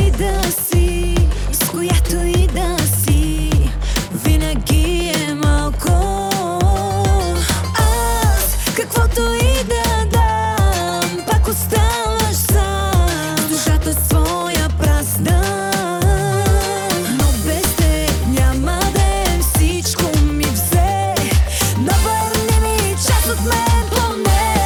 и да си, с която и да си, винаги е малко. Аз, каквото и да дам, пак оставаш сам, с душата своя празна. Но без теб няма ден, всичко ми взе. Навърни ми част от мен поне.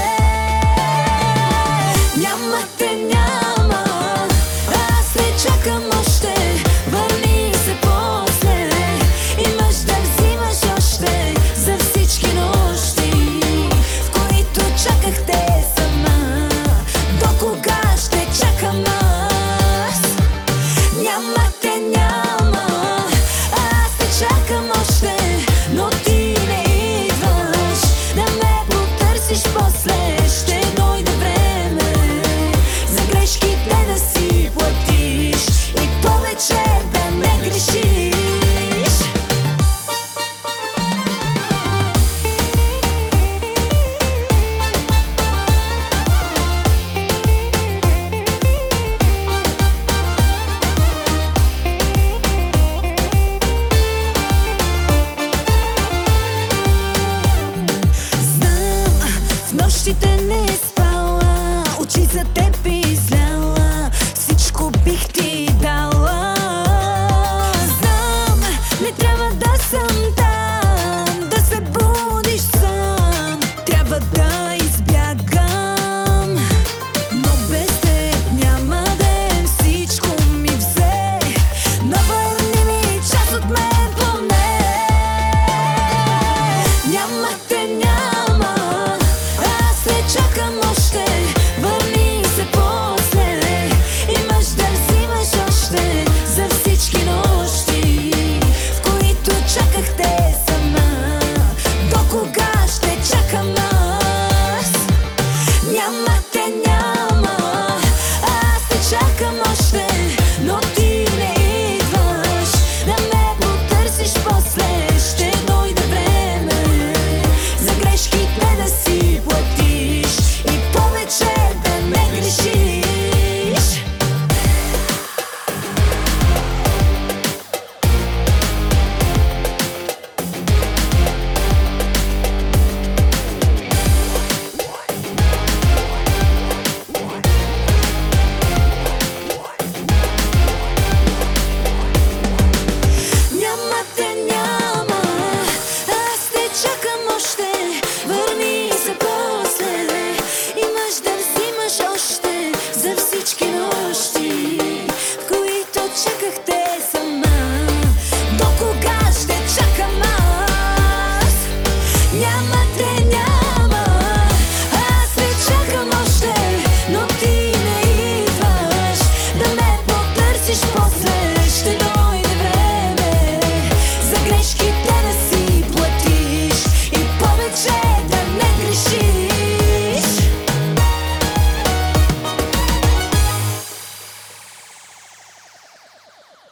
Няма те, няма, аз те чакам още. Върни се после, имаш да взимаш още за всички нощи, в които чаках те сама. До кога ще чакам аз? Няма те, няма, аз те чакам още. Но ти не идваш да ме потърсиш после. Ще дойде време за грешките да си платиш и повече да не грешиш. Знам, в нощите не спала, очи за теб изляла, всичко бих ти дала. Знам, не трябва да съм там, да се будиш сам, трябва да избягам. Но без теб няма ден, всичко ми взе. Навърни ми част от мен поне. Няма те, няма, аз те чакам още. Върни се после, имаш да взимаш още за всички нощи, в които чаках те сама. До кога ще чакам аз? Няма те, няма, аз те чакам още. Но ти не идваш да ме потърсиш после. Ще дойде време за грешките да си платиш и повече да не грешиш. Няма те, няма, аз те чакам още. Върни се после, имаш да взимаш още за всички нощи, в които чаках те сама. До кога ще чакам аз? Няма те, няма, аз те чакам още. Но ти не идваш да ме потърсиш после.